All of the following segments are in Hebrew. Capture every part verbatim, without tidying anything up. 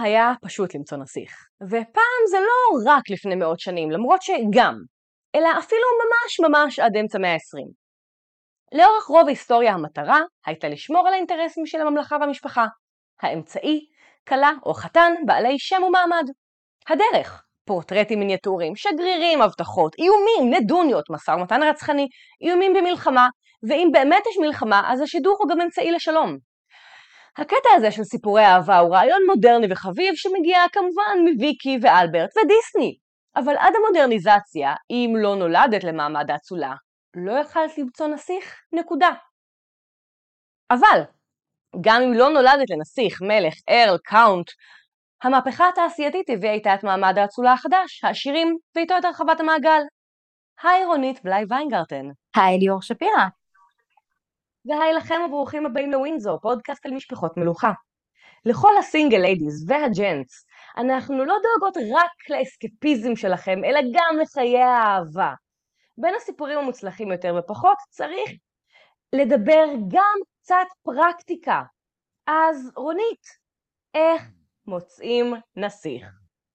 היה פשוט למצוא נסיך, ופעם זה לא רק לפני מאות שנים, למרות שגם, אלא אפילו ממש ממש עד אמצע המאה ה-עשרים. לאורך רוב ההיסטוריה המטרה הייתה לשמור על האינטרסים של הממלכה והמשפחה. האמצעי, כלה או חתן בעלי שם ומעמד. הדרך, פורטרטים מיניאטוריים, שגרירים, הבטחות, איומים, נדוניות, משא ומתן רצחני, איומים במלחמה, ואם באמת יש מלחמה, אז השידוך הוא גם אמצעי לשלום. הקטע הזה של סיפורי אהבה הוא רעיון מודרני וחביב שמגיע כמובן מוויקי ואלברט ודיסני. אבל עד המודרניזציה, אם לא נולדת למעמד האצולה, לא יכלת למצוא נסיך, נקודה. אבל, גם אם לא נולדת לנסיך, מלך, ארל, קאונט, המהפכה התעשייתית הביאה איתה את מעמד האצולה החדש, העשירים, ואיתו את הרחבת המעגל. היי רונית בלאי ויינגרטן. היי ליאור שפירא. והי לכם וברוכים הבאים לווינזור, פודקאסט על משפחות מלוכה. לכל הסינגל ליידיז והג'נטס, אנחנו לא דואגות רק לאסקפיזם שלכם, אלא גם לחיי האהבה. בין הסיפורים המוצלחים יותר ופחות, צריך לדבר גם קצת פרקטיקה. אז רונית, איך מוצאים נסיך?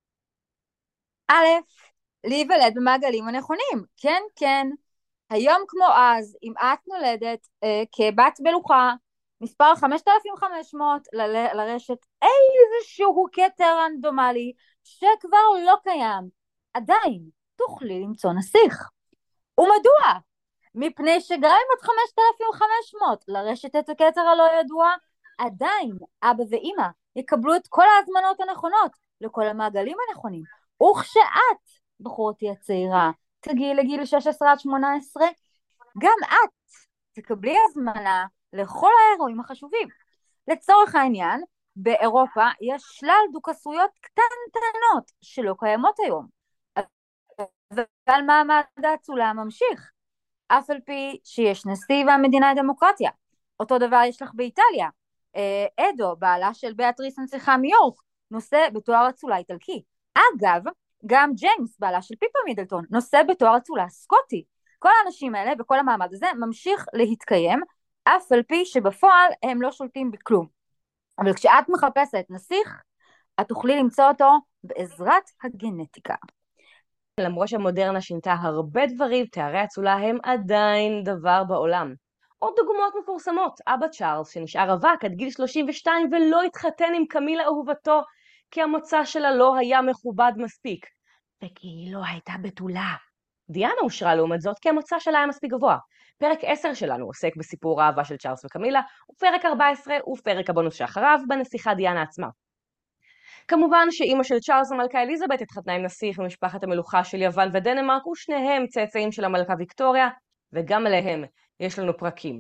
א', להיוולד במעגלים הנכונים. כן, כן. היום כמו אז, אם את נולדת אה, כבת מלוכה, מספר חמשת אלפים וחמש מאות ל- לרשת איזשהו קטע רנדומלי שכבר לא קיים, עדיין תוכלי למצוא נסיך. ומדוע? מפני שגם אם את חמשת אלפים וחמש מאות לרשת את הקטע הלא ידוע, עדיין אבא ואמא יקבלו את כל ההזמנות הנכונות לכל המעגלים הנכונים. וכשאת, בחורתי הצעירה, תגיעי לגיל שש עשרה עד שמונה עשרה, גם את תקבלי הזמנה לכל האירועים החשובים. לצורך העניין, באירופה יש שלל דוכסויות קטנטנות שלא קיימות היום. אבל מעמד האצולה ממשיך, אף על פי שיש נשיא והמדינה הדמוקרטיה. אותו דבר יש לך באיטליה. אדו, בעלה של ביאטריס הנסיכה מיורק, נושא בתואר אצולה איטלקי. אגב, גם ג'יימס, בעלה של פיפה מידלטון, נושא בתואר אצולה סקוטי. כל האנשים האלה וכל המעמד הזה ממשיך להתקיים, אף על פי שבפועל הם לא שולטים בכלום. אבל כשאת מחפשת נסיך, את תוכלי למצוא אותו בעזרת הגנטיקה. למרות שהמודרנה שינתה הרבה דברים, תארי אצולה הם עדיין דבר בעולם. עוד דוגמאות מפורסמות, אבא צ'ארלס שנשאר רווק עד גיל שלושים ושתיים ולא התחתן עם קמילה אהובתו, כי המוצא שלה לא היה מכובד מספיק, וכי היא לא הייתה בתולה. דיאנה אושרה לעומת זאת כי המוצא שלה היה מספיק גבוה. פרק עשר שלנו עוסק בסיפור האהבה של צ'ארלס וקמילה, ופרק ארבע עשרה ופרק הבונוס שאחריו בנסיכה דיאנה עצמה. כמובן שאימא של צ'ארלס המלכה אליזבת התחתנה עם נסיך ממשפחת המלוכה של יוון ודנמרק, ושניהם צאצאים של המלכה ויקטוריה, וגם עליהם יש לנו פרקים.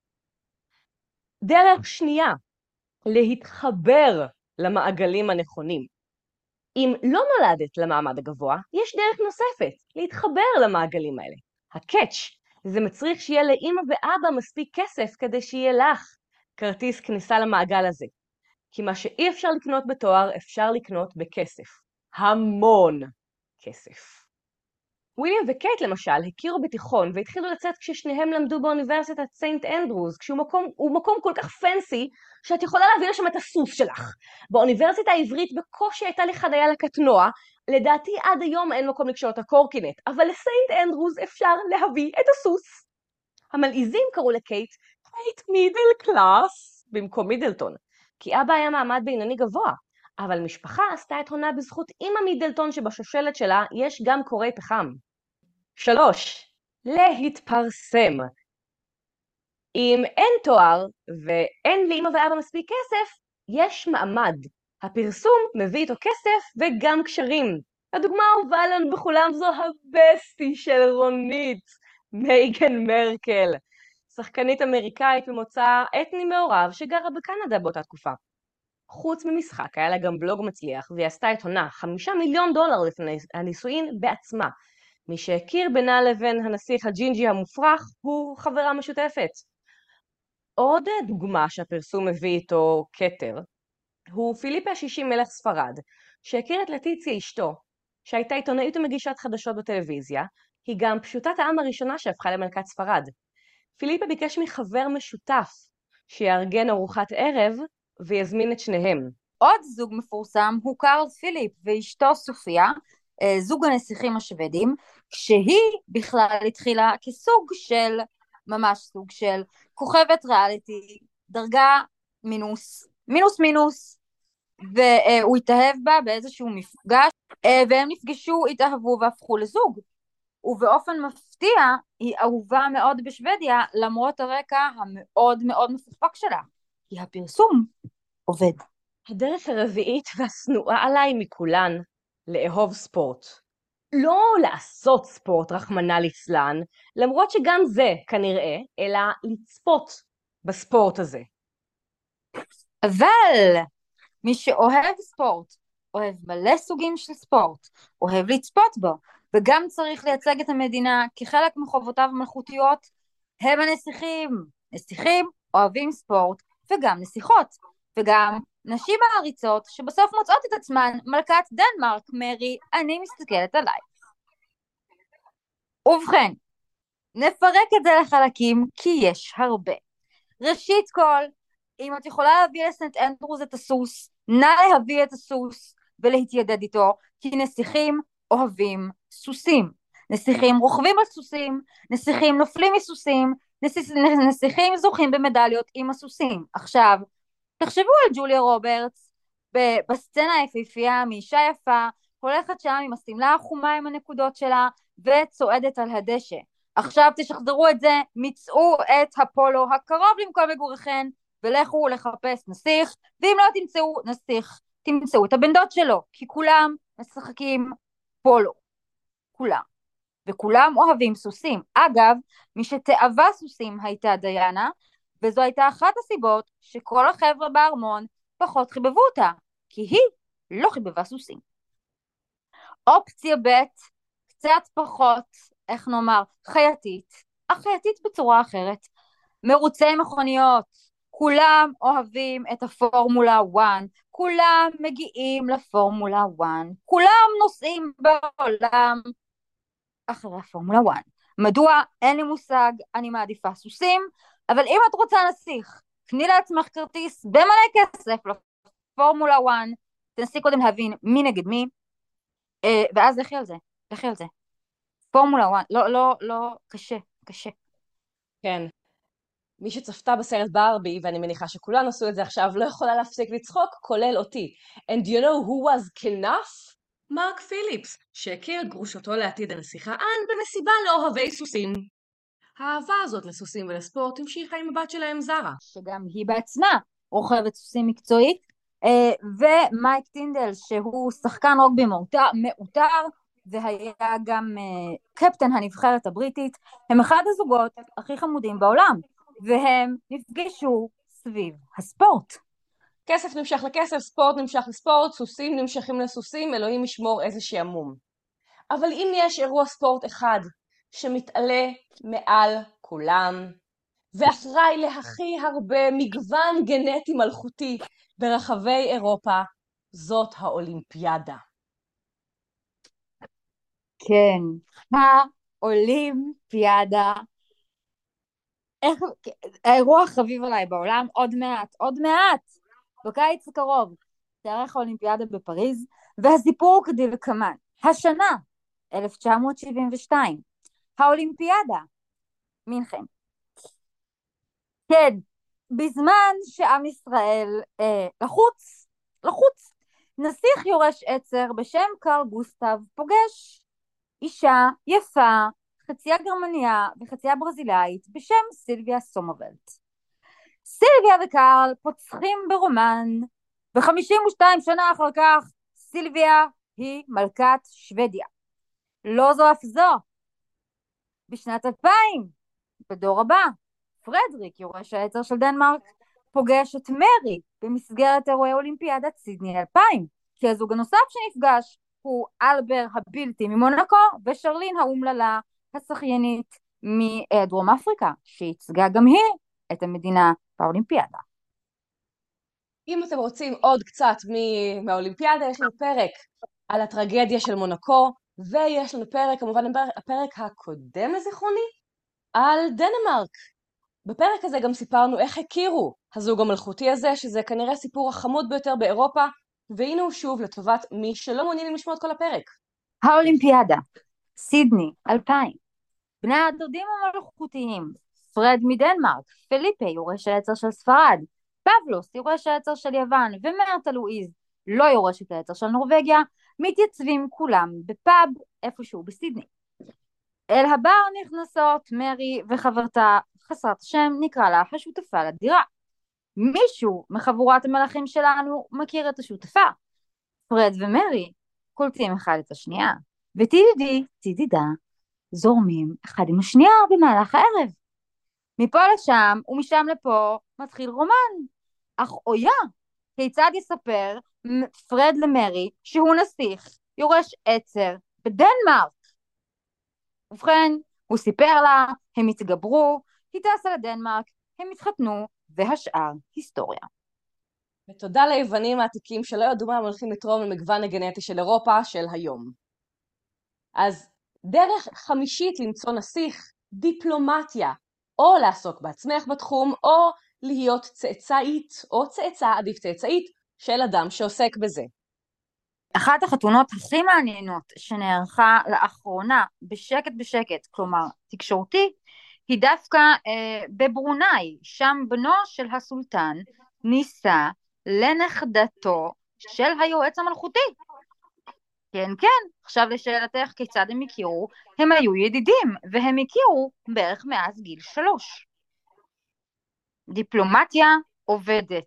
דרך שנייה, להתחבר למעגלים הנכונים. אם לא נולדת למעמד הגבוה, יש דרך נוספת, להתחבר למעגלים האלה. הקאץ' זה מצריך שיהיה לאמא ואבא מספיק כסף כדי שיהיה לך כרטיס כניסה למעגל הזה. כי מה שאי אפשר לקנות בתואר, אפשר לקנות בכסף. המון כסף. וויליאם וקייט למשל הכירו בתיכון והתחילו לצאת כששניהם למדו באוניברסיטת סנט אנדרוס, כשהוא מקום, הוא מקום כל כך פנסי שאת יכולה להביא לשם את הסוס שלך. באוניברסיטה העברית בקושי הייתה לי חניה לקטנוע, לדעתי עד היום אין מקום לקשור את הקורקינט, אבל לסנט אנדרוס אפשר להביא את הסוס. המלעיזים קראו לקייט קייט מידל קלאס במקום מידלטון, כי אבא היה מעמד בינוני גבוה, אבל משפחה עשתה את הונה בזכות אמא מידלטון שבשושלת שלה יש גם קורי פחם. שלוש, להתפרסם. אם אין תואר ואין לאמא ואבא מספיק כסף, יש מעמד. הפרסום מביא איתו כסף וגם קשרים. הדוגמה האהובה לנו בכולם זו הבסטי של רונית, מייגן מרקל. שחקנית אמריקאית ממוצא אתני מעורב שגרה בקנדה באותה תקופה. חוץ ממשחק, היה לה גם בלוג מצליח, והיא עשתה את הונה חמישה מיליון דולר לפני הנישואין בעצמה. מי שהכיר בינה לבין הנסיך הג'ינג'י המופרח הוא חברה משותפת. עוד דוגמה שהפרסום מביא איתו כתר, הוא פיליפה השישי מלך ספרד, שהכיר את לטיציה אשתו, שהייתה עיתונאית ומגישת חדשות בטלוויזיה, היא גם פשוטת העם הראשונה שהפכה למלכת ספרד. פיליפה ביקש מחבר משותף שיארגן ארוחת ערב ויזמין את שניהם. עוד זוג מפורסם הוא קרל פיליפ ואשתו סופיה, זוג הנסיכים השוודים, כשהיא בכלל התחילה כסוג של, ממש סוג של כוכבת ריאליטי, דרגה מינוס, מינוס מינוס, והוא התאהב בה באיזשהו מפגש, והם נפגשו, התאהבו והפכו לזוג. ובאופן מפתיע היא אהובה מאוד בשוודיה, למרות הרקע המאוד מאוד מפוקפק שלה, כי הפרסום עובד. הדרך הרביעית והשנואה עליי מכולן, לאהוב ספורט. לא לעשות ספורט רחמנא ליצלן, למרות שגם זה כנראה, אלא לצפות בספורט הזה. אבל מי שאוהב ספורט, אוהב מלא סוגים של ספורט, אוהב לצפות בו, וגם צריך לייצג את המדינה כחלק מחובותיו המלכותיות, הם הנסיכים. נסיכים אוהבים ספורט וגם נסיכות, וגם נשים מעריצות שבסוף מוצאות את עצמן מלכת דנמרק. מרי, אני מסתכלת עליי. ובכן, נפרק את זה לחלקים כי יש הרבה. ראשית כל, אם את יכולה להביא לסנט אנדרוס את הסוס, נא להביא את הסוס ולהתיידד איתו, כי נסיכים אוהבים סוסים. נסיכים רוכבים על סוסים, נסיכים נופלים מסוסים, נסיכ... נסיכים זוכים במדליות עם הסוסים. עכשיו, תחשבו על ג'וליה רוברטס, בסצנה היפהפייה מאישה יפה, הולכת שם עם הסמלה החומה עם הנקודות שלה, וצועדת על הדשא. עכשיו תשחזרו את זה, מצאו את הפולו הקרוב למקום מגוריכן, ולכו לחפש נסיך, ואם לא תמצאו נסיך, תמצאו את הבן דוד שלו, כי כולם משחקים פולו. כולם. וכולם אוהבים סוסים. אגב, מי שתאהבה סוסים הייתה דיאנה, וזו הייתה אחת הסיבות שכל החבר'ה בארמון פחות חיבבו אותה, כי היא לא חיבבה סוסים. אופציה ב' קצת פחות, איך נאמר, חייתית, אך חייתית בצורה אחרת. מרוצי מכוניות, כולם אוהבים את הפורמולה אחת, כולם מגיעים לפורמולה אחת, כולם נוסעים בעולם אחרי הפורמולה אחת. מדוע? אין לי מושג, אני מעדיפה סוסים, אבל אם את רוצה נסיך, קני לעצמך כרטיס במלא כסף לפורמולה אחת, תנסי קודם להבין מי נגד מי, ואז לכי על זה, לכי על זה. פורמולה אחת, לא, לא, לא, קשה, קשה. כן. מי שצפתה בסרט ברבי, ואני מניחה שכולנו עשו את זה עכשיו, לא יכולה להפסיק לצחוק, כולל אותי. And do you know who was כנף? מרק פיליפס, שהכיר את גרושתו לעתיד הנסיכה אן במסיבה לאוהבי סוסים. האהבה הזאת לסוסים ולספורט המשיכה עם הבת שלהם זרה. שגם היא בעצמה רוכבת סוסים מקצועית, ומייק טינדל, שהוא שחקן רוגבי מעוטר, והיה גם קפטן הנבחרת הבריטית, הם אחד הזוגות הכי חמודים בעולם, והם נפגשו סביב הספורט. כסף נמשך לכסף, ספורט נמשך לספורט, סוסים נמשכים לסוסים, אלוהים ישמור איזה שעמום. אבל אם יש אירוע ספורט אחד שמתעלה מעל כולם, ואחראי להכי הרבה מגוון גנטי מלכותי ברחבי אירופה, זאת האולימפיאדה. כן, האולימפיאדה. איך, האירוע החביב עליי בעולם, עוד מעט, עוד מעט, בקיץ הקרוב, תארך האולימפיאדה בפריז, והסיפור הוא כדלקמן. השנה, אלף תשע מאות שבעים ושתיים, האולימפיאדה, מינכן. כן, בזמן שעם ישראל אה, לחוץ, לחוץ, נסיך יורש עצר בשם קרל גוסטב פוגש אישה יפה, חציה גרמניה וחציה ברזילאית בשם סילביה סומרבלט. סילביה וקרל פוצחים ברומן, ו-חמישים ושתיים שנה אחר כך סילביה היא מלכת שוודיה. לא זו אף זו, בשנת אלפיים, בדור הבא, פרדריק, יורש העצר של דנמרק, פוגש את מרי במסגרת אירועי אולימפיאדת סידני אלפיים, כי הזוג הנוסף שנפגש הוא אלבר הבלתי ממונקו ושרלין האומללה השחיינית מדרום אפריקה, שהצגה גם היא את המדינה באולימפיאדה. אם אתם רוצים עוד קצת מהאולימפיאדה, יש לנו פרק על הטרגדיה של מונקו, ויש לנו פרק, כמובן הפרק הקודם לזיכרוני, על דנמרק. בפרק הזה גם סיפרנו איך הכירו הזוג המלכותי הזה, שזה כנראה הסיפור החמוד ביותר באירופה, והנה הוא שוב לטובת מי שלא מעוניינים לשמוע את כל הפרק. האולימפיאדה, סידני, אלפיים. בני הדודים המלכותיים, פרד מדנמרק, פליפה יורש העצר של ספרד, פבלוס יורש העצר של יוון, ומרתה לואיז לא יורשת העצר של נורווגיה, מתייצבים כולם בפאב איפשהו בסידני. אל הבר נכנסות מרי וחברתה חסרת השם, נקרא לה השותפה לדירה. מישהו מחבורת המלאכים שלנו מכיר את השותפה. פרד ומרי קולטים אחד את השנייה, וטידידי, טידידה, זורמים אחד עם השנייה במהלך הערב. מפה לשם ומשם לפה מתחיל רומן. אך אויה, כיצד יספר פרד למרי שהוא נסיך יורש עצר בדנמרק? ובכן, הוא סיפר לה, הם התגברו, היא טסה לדנמרק, הם התחתנו, והשאר היסטוריה. ותודה ליוונים העתיקים שלא ידעו מה הם הולכים לתרום למגוון הגנטי של אירופה של היום. אז דרך חמישית למצוא נסיך, דיפלומטיה, או לעסוק בעצמך בתחום, או להיות צאצאית, או צאצא, עדיף צאצאית, של אדם שעוסק בזה. אחת החתונות הכי מעניינות שנערכה לאחרונה בשקט בשקט, כלומר תקשורתי, היא דווקא אה, בברונאי, שם בנו של הסולטן ניסה לנכדתו של היועץ המלכותי. כן, כן, עכשיו לשאלתך כיצד הם הכירו, הם היו ידידים, והם הכירו בערך מאז גיל שלוש. דיפלומטיה עובדת.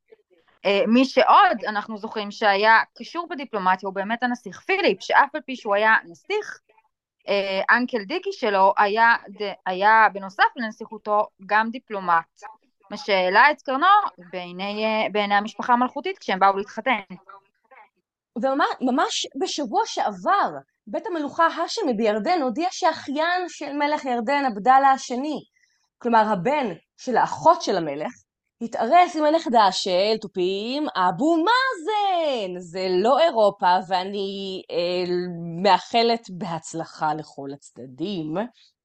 מי שעוד אנחנו זוכרים שהיה קשור בדיפלומטיה הוא באמת הנסיך פיליפ, שאף על פי שהוא היה נסיך, אנקל דיקי שלו היה, היה בנוסף לנסיכותו גם דיפלומט, מה שהעלה את קרנו בעיני, בעיני המשפחה המלכותית כשהם באו להתחתן. וממש בשבוע שעבר בית המלוכה האשמי בירדן הודיע שאחיין של מלך ירדן עבדאללה השני, כלומר הבן של האחות של המלך, התארס עם הנכדה של תופים אבו מאזן. זה לא אירופה, ואני אה, מאחלת בהצלחה לכל הצדדים.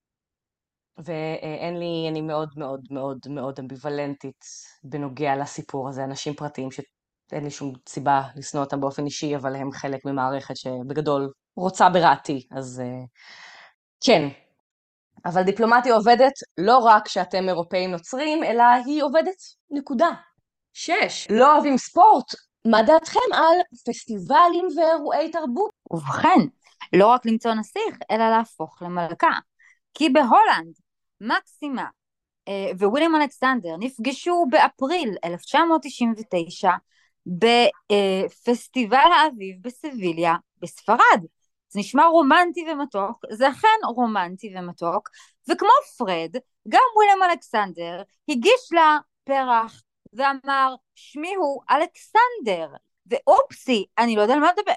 ואין לי, אני מאוד מאוד מאוד מאוד אמביוולנטית בנוגע לסיפור הזה. אנשים פרטיים שאין לי שום סיבה לשנוא אותם באופן אישי, אבל הם חלק ממערכת שבגדול רוצה ברעתי, אז אה, כן. אבל דיפלומטיה עובדת לא רק שאתם אירופאים נוצרים, אלא היא עובדת נקודה. שש, לא אוהבים ספורט. מה דעתכם על פסטיבלים ואירועי תרבות? ובכן, לא רק למצוא נסיך, אלא להפוך למלכה. כי בהולנד, מקסימה אה, וויליאם אלכסנדר נפגשו באפריל אלף תשע מאות תשעים ותשע בפסטיבל האביב בסביליה בספרד. זה נשמע רומנטי ומתוק, זה אכן רומנטי ומתוק, וכמו פרד, גם וויליאם אלכסנדר הגיש לה פרח ואמר, שמי הוא אלכסנדר, ואופסי, אני לא יודע על מה לדבר,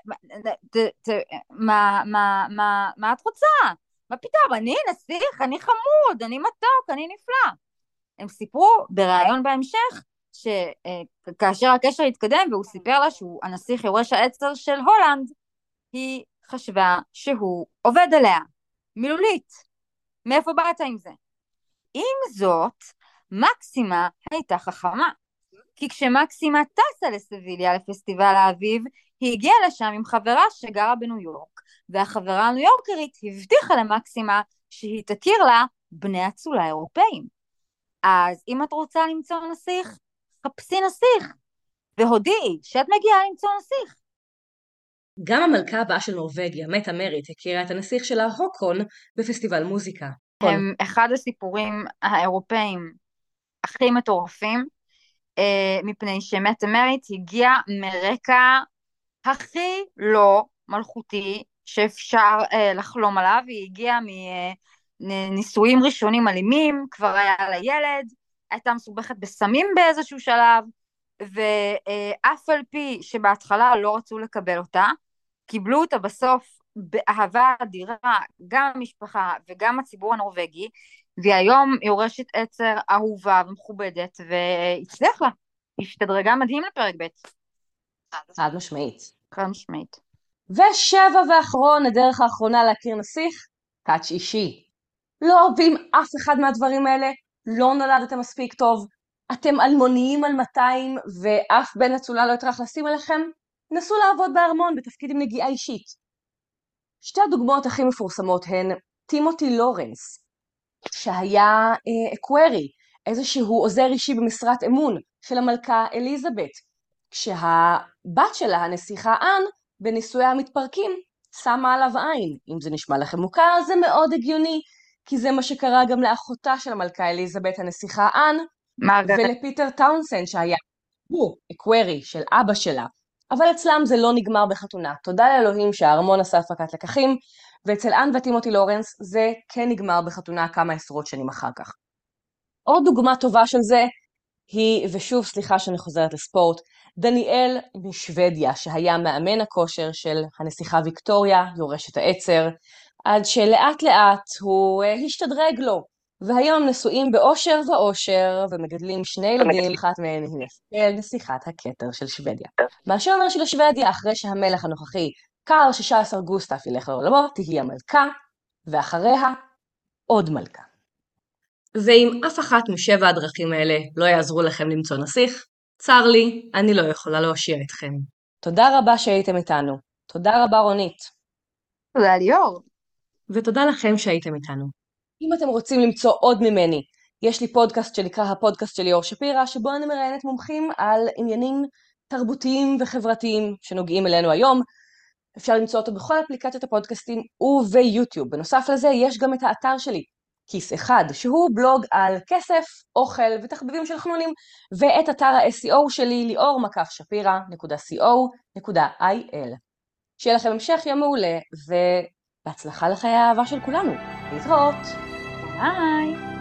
מה, מה, מה, מה את רוצה? מה פתאום, אני נסיך, אני חמוד, אני מתוק, אני נפלא. הם סיפרו בראיון בהמשך, שכאשר הקשר התקדם והוא סיפר לה שהוא הנסיך יורש העצר של הולנד, היא חשבה שהוא עובד עליה, מילולית. מאיפה באת עם זה? עם זאת, מקסימה הייתה חכמה, כי כשמקסימה טסה לסביליה לפסטיבל האביב, היא הגיעה לשם עם חברה שגרה בניו יורק, והחברה הניו יורקרית הבטיחה למקסימה שהיא תכיר לה בני אצולה אירופאים. אז אם את רוצה למצוא נסיך, חפשי נסיך, והודיעי שאת מגיעה למצוא נסיך. גם המלכה הבאה של נורווגיה, מטה מרית, הכירה את הנסיך שלה הוקון בפסטיבל מוזיקה. הם אחד הסיפורים האירופאים הכי מטורפים, מפני שמטה מרית הגיעה מרקע הכי לא מלכותי שאפשר לחלום עליו. היא הגיעה מנישואים ראשונים אלימים, כבר היה לה ילד, הייתה מסובכת בסמים באיזשהו שלב, ואף על פי שבהתחלה לא רצו לקבל אותה, קיבלו אותה בסוף באהבה אדירה, גם המשפחה וגם הציבור הנורווגי, והיא היום יורשת עצר אהובה ומכובדת, והצליח לה, השתדרגה מדהים לפרק ב'. חד משמעית. חד משמעית. ושבע ואחרון, הדרך האחרונה להכיר נסיך, טאץ' אישי. לא אוהבים אף אחד מהדברים האלה, לא נולדתם מספיק טוב, אתם אלמוניים על מאתיים ואף בן אצולה לא יטרח לשים עליכם, נסו לעבוד בארמון בתפקיד עם נגיעה אישית. שתי הדוגמאות הכי מפורסמות הן טימותי לורנס, שהיה אה, אקוורי, איזשהו עוזר אישי במשרת אמון של המלכה אליזבת, כשהבת שלה, הנסיכה אן, בנישואיה המתפרקים, שמה עליו עין. אם זה נשמע לכם מוכר, זה מאוד הגיוני, כי זה מה שקרה גם לאחותה של המלכה אליזבת, הנסיכה אן, מרגרט. ולפיטר טאונסנד, שהיה הוא אקוורי של אבא שלה. אבל אצלם זה לא נגמר בחתונה. תודה לאלוהים שהארמון עשה הפקת לקחים, ואצל אן וטימותי לורנס זה כן נגמר בחתונה כמה עשרות שנים אחר כך. עוד דוגמה טובה של זה היא, ושוב סליחה שאני חוזרת לספורט, דניאל משוודיה, שהיה מאמן הכושר של הנסיכה ויקטוריה, יורשת העצר, עד שלאט לאט הוא השתדרג לו, והיום נשואים באושר ואושר, ומגדלים שני ילדים, אחת מהן היא אסתר, נסיכת הכתר של שוודיה. מה שאומר שלשוודיה, אחרי שהמלך הנוכחי, קארל שישה עשר גוסטף, ילך לעולמו, תהיה מלכה, ואחריה עוד מלכה. ואם אף אחת משבע הדרכים האלה לא יעזרו לכם למצוא נסיך, צר לי, אני לא יכולה להושיע אתכם. תודה רבה שהייתם איתנו. תודה רבה רונית. תודה ליאור. ותודה לכם שהייתם איתנו. אם אתם רוצים למצוא עוד ממני, יש לי פודקאסט שנקרא הפודקאסט של ליאור שפירא, שבו אני מראיינת מומחים על עניינים תרבותיים וחברתיים שנוגעים אלינו היום. אפשר למצוא אותו בכל אפליקציות הפודקאסטים וביוטיוב. בנוסף לזה יש גם את האתר שלי, כיס אחד, שהוא בלוג על כסף, אוכל ותחביבים של חנונים, ואת אתר ה-אס אי או שלי, ליאור מקף שפירא נקודה סי או נקודה איי אל. שיהיה לכם המשך יום מעולה, ובהצלחה לחיי האהבה של כולנו. להתראות! ביי!